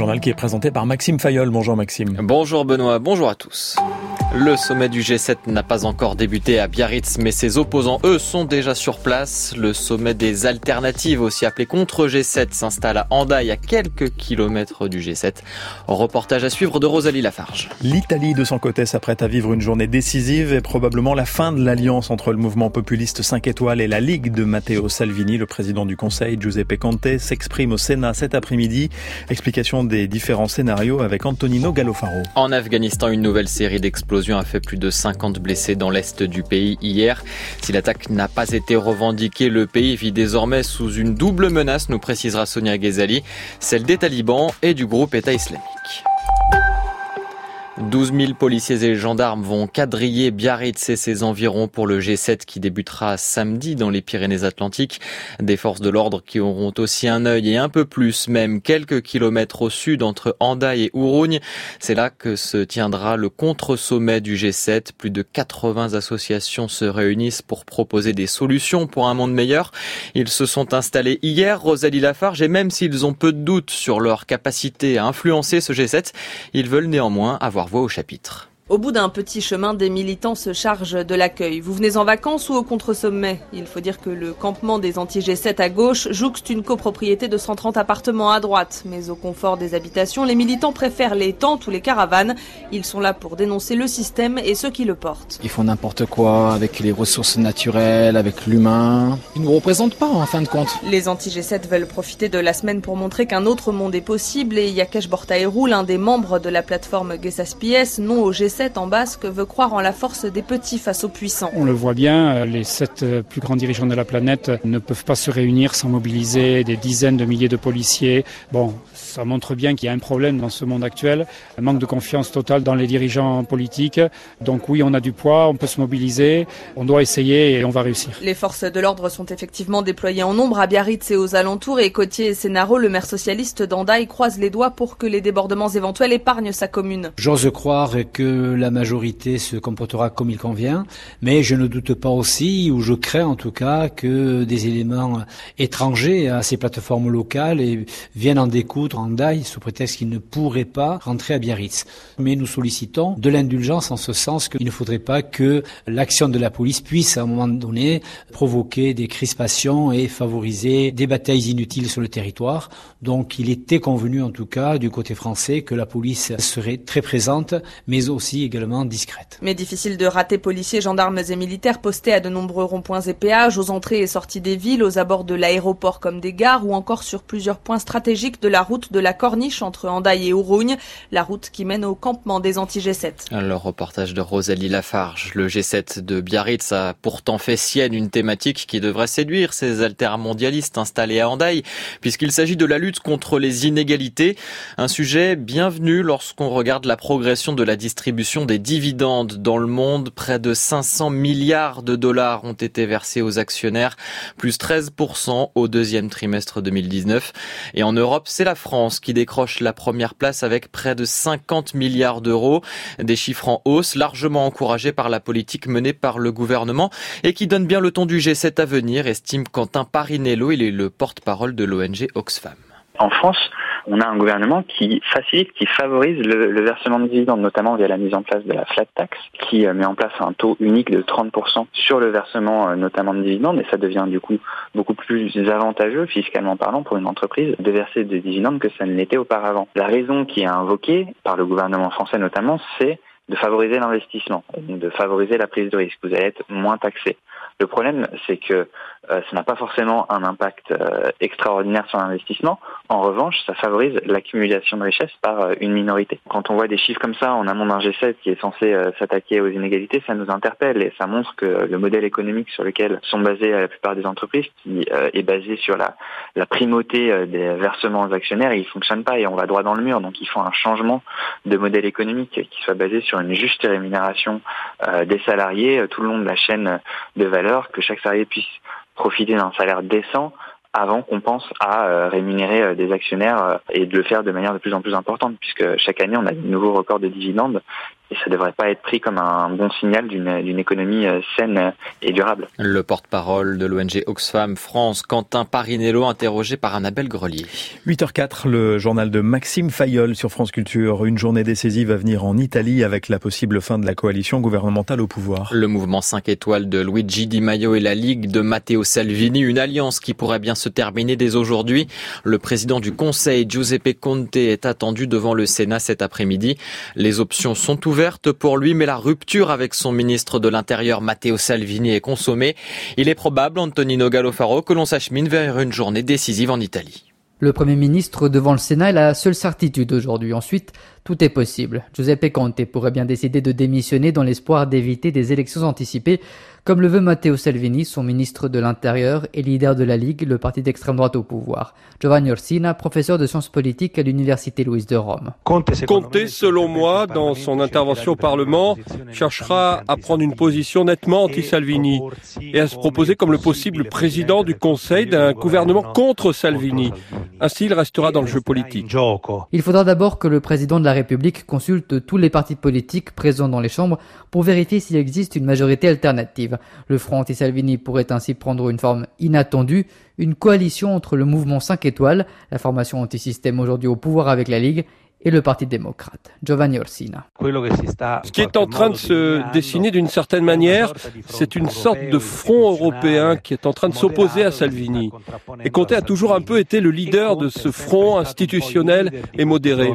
journal qui est présenté par Maxime Fayolle. Bonjour Maxime. Bonjour Benoît, bonjour à tous. Le sommet du G7 n'a pas encore débuté à Biarritz, mais ses opposants, eux, sont déjà sur place. Le sommet des alternatives, aussi appelé contre G7, s'installe à Hendaye, à quelques kilomètres du G7. Reportage à suivre de Rosalie Lafarge. L'Italie, de son côté, s'apprête à vivre une journée décisive et probablement la fin de l'alliance entre le mouvement populiste 5 étoiles et la Ligue de Matteo Salvini. Le président du Conseil, Giuseppe Conte, s'exprime au Sénat cet après-midi. Explication des différents scénarios avec Antonino Gallofaro. En Afghanistan, une nouvelle série d'explosions a fait plus de 50 blessés dans l'est du pays hier. Si l'attaque n'a pas été revendiquée, le pays vit désormais sous une double menace, nous précisera Sonia Ghezali, celle des talibans et du groupe État islamique. 12 000 policiers et gendarmes vont quadriller Biarritz et ses environs pour le G7 qui débutera samedi dans les Pyrénées-Atlantiques. Des forces de l'ordre qui auront aussi un œil et un peu plus, même quelques kilomètres au sud entre Hendaye et Ourogne. C'est là que se tiendra le contre-sommet du G7. Plus de 80 associations se réunissent pour proposer des solutions pour un monde meilleur. Ils se sont installés hier, Rosalie Lafarge, et même s'ils ont peu de doutes sur leur capacité à influencer ce G7, ils veulent néanmoins avoir voix au chapitre. Au bout d'un petit chemin, des militants se chargent de l'accueil. Vous venez en vacances ou au contre-sommet? Il faut dire que le campement des anti-G7 à gauche jouxte une copropriété de 130 appartements à droite. Mais au confort des habitations, les militants préfèrent les tentes ou les caravanes. Ils sont là pour dénoncer le système et ceux qui le portent. Ils font n'importe quoi avec les ressources naturelles, avec l'humain. Ils ne nous représentent pas en fin de compte. Les anti-G7 veulent profiter de la semaine pour montrer qu'un autre monde est possible et Yakesh Bortaerou, l'un des membres de la plateforme Gesaspies, non au G7 en basque, veut croire en la force des petits face aux puissants. On le voit bien, les 7 plus grands dirigeants de la planète ne peuvent pas se réunir sans mobiliser des dizaines de milliers de policiers. Bon, ça montre bien qu'il y a un problème dans ce monde actuel, un manque de confiance totale dans les dirigeants politiques. Donc oui, on a du poids, on peut se mobiliser, on doit essayer et on va réussir. Les forces de l'ordre sont effectivement déployées en nombre à Biarritz et aux alentours et Cotier et Sénaro, le maire socialiste d'Hendaye, croise les doigts pour que les débordements éventuels épargnent sa commune. J'ose croire que la majorité se comportera comme il convient, mais je ne doute pas aussi, ou je crains en tout cas, que des éléments étrangers à ces plateformes locales viennent en découdre en Hendaye sous prétexte qu'ils ne pourraient pas rentrer à Biarritz. Mais nous sollicitons de l'indulgence en ce sens qu'il ne faudrait pas que l'action de la police puisse à un moment donné provoquer des crispations et favoriser des batailles inutiles sur le territoire. Donc il était convenu en tout cas du côté français que la police serait très présente, mais aussi également discrète. Mais difficile de rater policiers, gendarmes et militaires postés à de nombreux ronds-points et péages, aux entrées et sorties des villes, aux abords de l'aéroport comme des gares ou encore sur plusieurs points stratégiques de la route de la Corniche entre Hendaye et Ourogne, la route qui mène au campement des anti-G7. Le reportage de Rosalie Lafarge. Le G7 de Biarritz a pourtant fait sienne une thématique qui devrait séduire ces altermondialistes installés à Hendaye, puisqu'il s'agit de la lutte contre les inégalités. Un sujet bienvenu lorsqu'on regarde la progression de la distribution des dividendes dans le monde. Près de 500 milliards de dollars ont été versés aux actionnaires, plus 13% au deuxième trimestre 2019. Et en Europe, c'est la France qui décroche la première place avec près de 50 milliards d'euros. Des chiffres en hausse, largement encouragés par la politique menée par le gouvernement et qui donne bien le ton du G7 à venir, estime Quentin Parinello. Il est le porte-parole de l'ONG Oxfam. En France, on a un gouvernement qui facilite, qui favorise le versement de dividendes, notamment via la mise en place de la flat tax, qui met en place un taux unique de 30% sur le versement notamment de dividendes, et ça devient du coup beaucoup plus avantageux, fiscalement parlant, pour une entreprise de verser des dividendes que ça ne l'était auparavant. La raison qui est invoquée par le gouvernement français notamment, c'est de favoriser l'investissement, de favoriser la prise de risque. Vous allez être moins taxé. Le problème, c'est que ça n'a pas forcément un impact extraordinaire sur l'investissement. En revanche, ça favorise l'accumulation de richesses par une minorité. Quand on voit des chiffres comme ça en amont d'un G7 qui est censé s'attaquer aux inégalités, ça nous interpelle et ça montre que le modèle économique sur lequel sont basées la plupart des entreprises, qui est basé sur la primauté des versements aux actionnaires, il fonctionne pas et on va droit dans le mur. Donc il faut un changement de modèle économique qui soit basé sur une juste rémunération des salariés tout le long de la chaîne de valeur, que chaque salarié puisse profiter d'un salaire décent avant qu'on pense à rémunérer des actionnaires et de le faire de manière de plus en plus importante, puisque chaque année on a de nouveaux records de dividendes et ça devrait pas être pris comme un bon signal d'une économie saine et durable. Le porte-parole de l'ONG Oxfam France, Quentin Parinello, interrogé par Annabelle Grelier. 8h04, le journal de Maxime Fayolle sur France Culture. Une journée décisive à venir en Italie avec la possible fin de la coalition gouvernementale au pouvoir. Le mouvement 5 étoiles de Luigi Di Maio et la Ligue de Matteo Salvini, une alliance qui pourrait bien se terminer dès aujourd'hui. Le président du Conseil, Giuseppe Conte, est attendu devant le Sénat cet après-midi. Les options sont ouvertes pour lui, mais la rupture avec son ministre de l'Intérieur, Matteo Salvini, est consommée. Il est probable, Antonino Gallofaro, que l'on s'achemine vers une journée décisive en Italie. Le Premier ministre devant le Sénat est la seule certitude aujourd'hui. Ensuite, tout est possible. Giuseppe Conte pourrait bien décider de démissionner dans l'espoir d'éviter des élections anticipées, comme le veut Matteo Salvini, son ministre de l'Intérieur et leader de la Ligue, le parti d'extrême droite au pouvoir. Giovanni Orsina, professeur de sciences politiques à l'Université Louise de Rome. Conte, selon moi, dans son intervention au Parlement, cherchera à prendre une position nettement anti-Salvini et à se proposer comme le possible président du Conseil d'un gouvernement contre Salvini. Ainsi, il restera dans le jeu politique. Il faudra d'abord que le président de la République consulte tous les partis politiques présents dans les chambres pour vérifier s'il existe une majorité alternative. Le front anti-Salvini pourrait ainsi prendre une forme inattendue, une coalition entre le mouvement 5 étoiles, la formation anti-système aujourd'hui au pouvoir avec la Ligue, et le Parti démocrate. Giovanni Orsina. Ce qui est en train de se dessiner d'une certaine manière, c'est une sorte de front européen qui est en train de s'opposer à Salvini. Et Conte a toujours un peu été le leader de ce front institutionnel et modéré.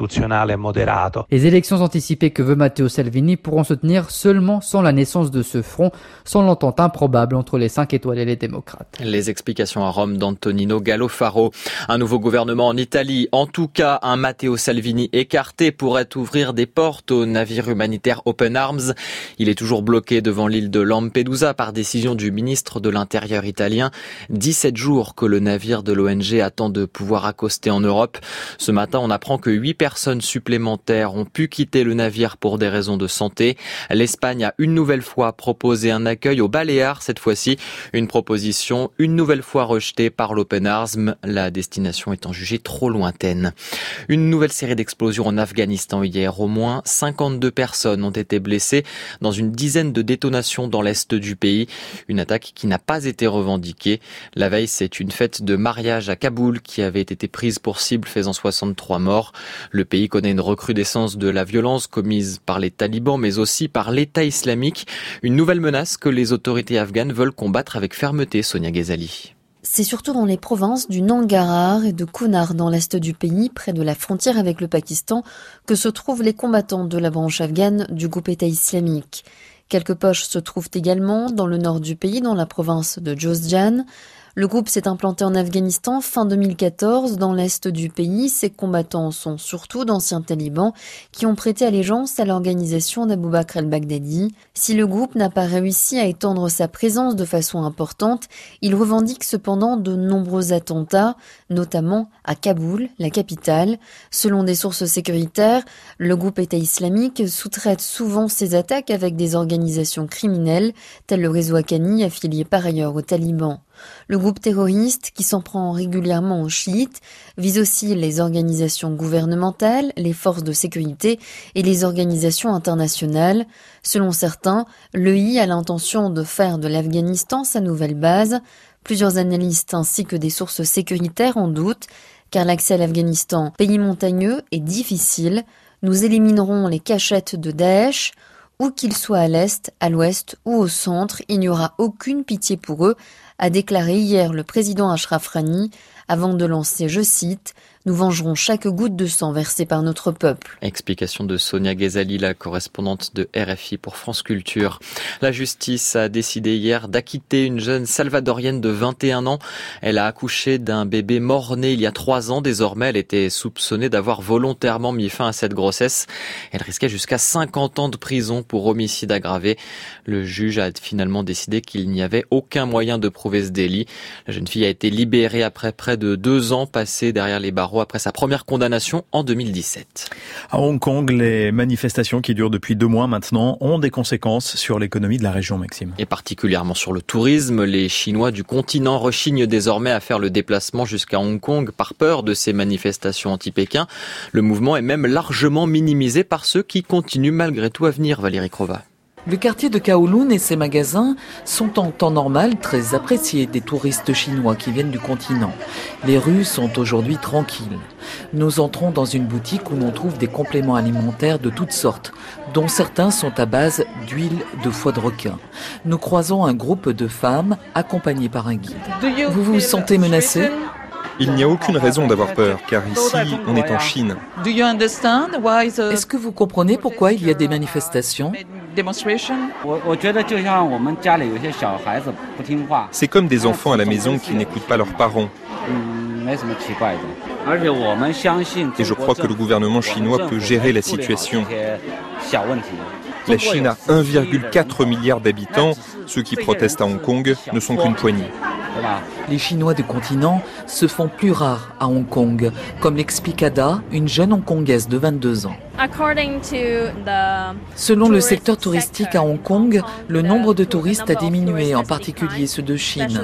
Les élections anticipées que veut Matteo Salvini pourront se tenir seulement sans la naissance de ce front, sans l'entente improbable entre les 5 étoiles et les démocrates. Les explications à Rome d'Antonino Gallofaro. Un nouveau gouvernement en Italie, en tout cas un Matteo Salvini écarté, pourrait ouvrir des portes au navire humanitaire Open Arms. Il est toujours bloqué devant l'île de Lampedusa par décision du ministre de l'Intérieur italien. 17 jours que le navire de l'ONG attend de pouvoir accoster en Europe. Ce matin, on apprend que 8 personnes supplémentaires ont pu quitter le navire pour des raisons de santé. L'Espagne a une nouvelle fois proposé un accueil aux Baléares, cette fois-ci. Une proposition une nouvelle fois rejetée par l'Open Arms, la destination étant jugée trop lointaine. Une nouvelle série d'explosions en Afghanistan hier. Au moins 52 personnes ont été blessées dans une dizaine de détonations dans l'est du pays. Une attaque qui n'a pas été revendiquée. La veille, c'est une fête de mariage à Kaboul qui avait été prise pour cible, faisant 63 morts. Le pays connaît une recrudescence de la violence commise par les talibans, mais aussi par l'État islamique. Une nouvelle menace que les autorités afghanes veulent combattre avec fermeté. Sonia Ghazali. C'est surtout dans les provinces du Nangarhar et de Kunar dans l'est du pays, près de la frontière avec le Pakistan, que se trouvent les combattants de la branche afghane du groupe État islamique. Quelques poches se trouvent également dans le nord du pays, dans la province de Jozjan. Le groupe s'est implanté en Afghanistan fin 2014 dans l'est du pays. Ses combattants sont surtout d'anciens talibans qui ont prêté allégeance à l'organisation d'Abou Bakr al-Baghdadi. Si le groupe n'a pas réussi à étendre sa présence de façon importante, il revendique cependant de nombreux attentats, notamment à Kaboul, la capitale. Selon des sources sécuritaires, le groupe État islamique sous-traite souvent ses attaques avec des organisations criminelles, telles le réseau Haqqani, affilié par ailleurs aux talibans. Le groupe terroriste, qui s'en prend régulièrement aux chiites, vise aussi les organisations gouvernementales, les forces de sécurité et les organisations internationales. Selon certains, l'EI a l'intention de faire de l'Afghanistan sa nouvelle base. Plusieurs analystes ainsi que des sources sécuritaires en doutent, car l'accès à l'Afghanistan, pays montagneux, est difficile. Nous éliminerons les cachettes de Daesh. Où qu'ils soient à l'est, à l'ouest ou au centre, il n'y aura aucune pitié pour eux, a déclaré hier le président Ashraf Ghani, avant de lancer, je cite, « Nous vengerons chaque goutte de sang versée par notre peuple ». Explication de Sonia Ghazali, la correspondante de RFI pour France Culture. La justice a décidé hier d'acquitter une jeune salvadorienne de 21 ans. Elle a accouché d'un bébé mort-né il y a 3 ans. Désormais, elle était soupçonnée d'avoir volontairement mis fin à cette grossesse. Elle risquait jusqu'à 50 ans de prison pour homicide aggravé. Le juge a finalement décidé qu'il n'y avait aucun moyen de prouver ce délit. La jeune fille a été libérée après près de 2 ans passés derrière les barreaux après sa première condamnation en 2017. À Hong Kong, les manifestations qui durent depuis 2 mois maintenant ont des conséquences sur l'économie de la région, Maxime. Et particulièrement sur le tourisme, les Chinois du continent rechignent désormais à faire le déplacement jusqu'à Hong Kong par peur de ces manifestations anti-Pékin. Le mouvement est même largement minimisé par ceux qui continuent malgré tout à venir, Valérie Crova. Le quartier de Kowloon et ses magasins sont en temps normal très appréciés des touristes chinois qui viennent du continent. Les rues sont aujourd'hui tranquilles. Nous entrons dans une boutique où l'on trouve des compléments alimentaires de toutes sortes, dont certains sont à base d'huile de foie de requin. Nous croisons un groupe de femmes accompagnées par un guide. Vous vous sentez menacé ? Il n'y a aucune raison d'avoir peur, car ici, on est en Chine. Est-ce que vous comprenez pourquoi il y a des manifestations ? C'est comme des enfants à la maison qui n'écoutent pas leurs parents. Et je crois que le gouvernement chinois peut gérer la situation. La Chine a 1,4 milliard d'habitants. Ceux qui protestent à Hong Kong ne sont qu'une poignée. Les Chinois du continent se font plus rares à Hong Kong, comme l'explique Ada, une jeune Hongkongaise de 22 ans. Selon le secteur touristique à Hong Kong, le nombre de touristes a diminué, en particulier ceux de Chine.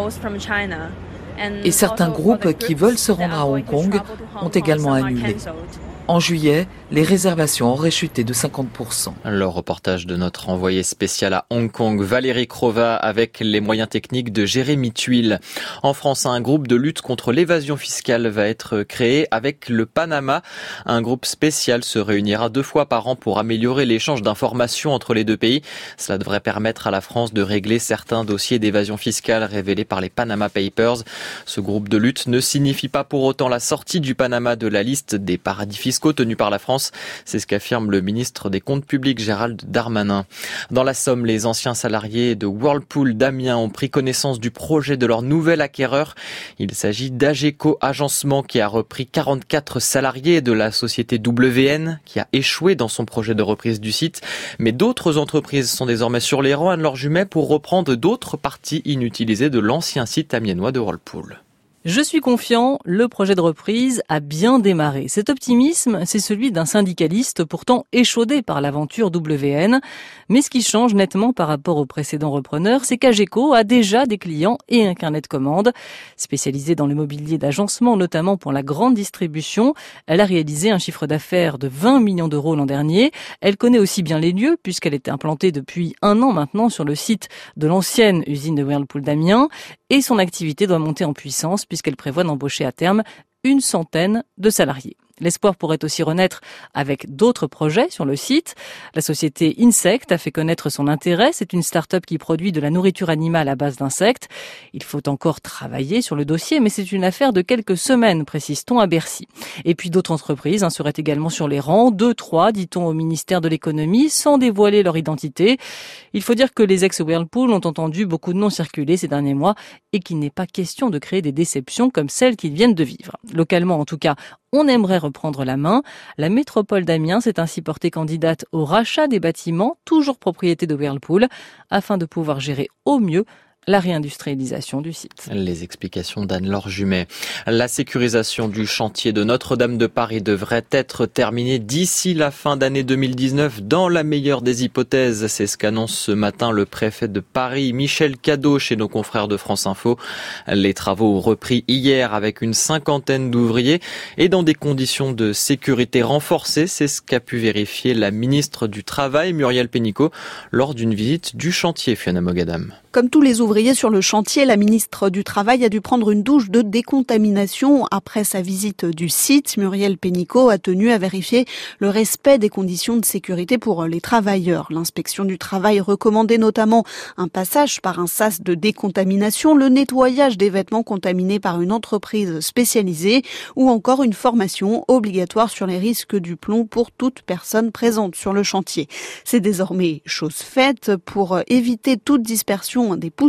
Et certains groupes qui veulent se rendre à Hong Kong ont également annulé. En juillet, les réservations auraient chuté de 50%. Le reportage de notre envoyé spécial à Hong Kong, Valérie Crova, avec les moyens techniques de Jérémy Tuile. En France, un groupe de lutte contre l'évasion fiscale va être créé avec le Panama. Un groupe spécial se réunira 2 fois par an pour améliorer l'échange d'informations entre les 2 pays. Cela devrait permettre à la France de régler certains dossiers d'évasion fiscale révélés par les Panama Papers. Ce groupe de lutte ne signifie pas pour autant la sortie du Panama de la liste des paradis fiscaux tenus par la France. C'est ce qu'affirme le ministre des Comptes publics Gérald Darmanin. Dans la Somme, les anciens salariés de Whirlpool d'Amiens ont pris connaissance du projet de leur nouvel acquéreur. Il s'agit d'Ageco Agencement qui a repris 44 salariés de la société WN qui a échoué dans son projet de reprise du site. Mais d'autres entreprises sont désormais sur les rangs Anne-Laure Jumet pour reprendre d'autres parties inutilisées de l'ancien site amiénois de Whirlpool. Je suis confiant, le projet de reprise a bien démarré. Cet optimisme, c'est celui d'un syndicaliste pourtant échaudé par l'aventure WN. Mais ce qui change nettement par rapport au précédent repreneur, c'est qu'Ageco a déjà des clients et un carnet de commandes. Spécialisée dans le mobilier d'agencement, notamment pour la grande distribution, elle a réalisé un chiffre d'affaires de 20 millions d'euros l'an dernier. Elle connaît aussi bien les lieux, puisqu'elle est implantée depuis 1 an maintenant sur le site de l'ancienne usine de Whirlpool d'Amiens. Et son activité doit monter en puissance puisqu'elle prévoit d'embaucher à terme 100 de salariés. L'espoir pourrait aussi renaître avec d'autres projets sur le site. La société Insect a fait connaître son intérêt. C'est une start-up qui produit de la nourriture animale à base d'insectes. Il faut encore travailler sur le dossier, mais c'est une affaire de quelques semaines, précise-t-on à Bercy. Et puis d'autres entreprises seraient également sur les rangs, 2-3, dit-on au ministère de l'économie, sans dévoiler leur identité. Il faut dire que les ex-Whirlpool ont entendu beaucoup de noms circuler ces derniers mois et qu'il n'est pas question de créer des déceptions comme celles qu'ils viennent de vivre. Localement, en tout cas, on aimerait reprendre la main. La métropole d'Amiens s'est ainsi portée candidate au rachat des bâtiments, toujours propriété de Whirlpool, afin de pouvoir gérer au mieux la réindustrialisation du site. Les explications d'Anne-Laure Jumet. La sécurisation du chantier de Notre-Dame de Paris devrait être terminée d'ici la fin d'année 2019 dans la meilleure des hypothèses. C'est ce qu'annonce ce matin le préfet de Paris, Michel Cadot, chez nos confrères de France Info. Les travaux ont repris hier avec une 50aine d'ouvriers et dans des conditions de sécurité renforcées. C'est ce qu'a pu vérifier la ministre du Travail, Muriel Pénicaud, lors d'une visite du chantier, Fiona Mogadam. Comme tous les ouvriers sur le chantier, la ministre du Travail a dû prendre une douche de décontamination après sa visite du site. Muriel Pénicaud a tenu à vérifier le respect des conditions de sécurité pour les travailleurs. L'inspection du travail recommandait notamment un passage par un sas de décontamination, le nettoyage des vêtements contaminés par une entreprise spécialisée ou encore une formation obligatoire sur les risques du plomb pour toute personne présente sur le chantier. C'est désormais chose faite pour éviter toute dispersion des poussières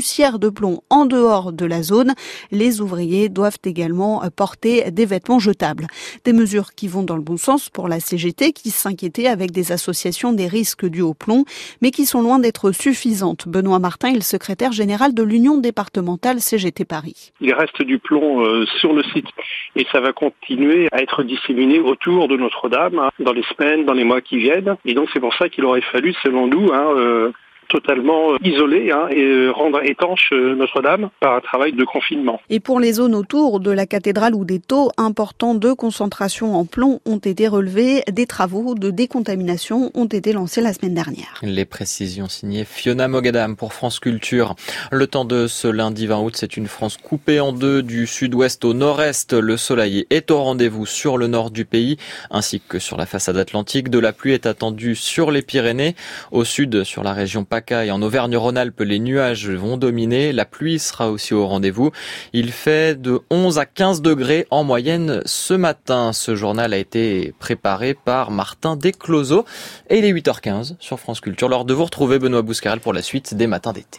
poussière de plomb en dehors de la zone. Les ouvriers doivent également porter des vêtements jetables. Des mesures qui vont dans le bon sens pour la CGT qui s'inquiétait avec des associations des risques dus au plomb, mais qui sont loin d'être suffisantes. Benoît Martin est le secrétaire général de l'Union départementale CGT Paris. Il reste du plomb sur le site et ça va continuer à être disséminé autour de Notre-Dame dans les semaines, dans les mois qui viennent. Et donc c'est pour ça qu'il aurait fallu, selon nous, totalement isoler et rendre étanche Notre-Dame par un travail de confinement. Et pour les zones autour de la cathédrale où des taux importants de concentration en plomb ont été relevés, des travaux de décontamination ont été lancés la semaine dernière. Les précisions signées Fiona Mogadam pour France Culture. Le temps de ce lundi 20 août, c'est une France coupée en deux du sud-ouest au nord-est. Le soleil est au rendez-vous sur le nord du pays ainsi que sur la façade atlantique. De la pluie est attendue sur les Pyrénées. Au sud, sur la région PACA et en Auvergne-Rhône-Alpes, les nuages vont dominer. La pluie sera aussi au rendez-vous. Il fait de 11 à 15 degrés en moyenne ce matin. Ce journal a été préparé par Martin Descloseaux. Et il est 8h15 sur France Culture. L'heure de vous retrouver Benoît Bouscarel pour la suite des matins d'été.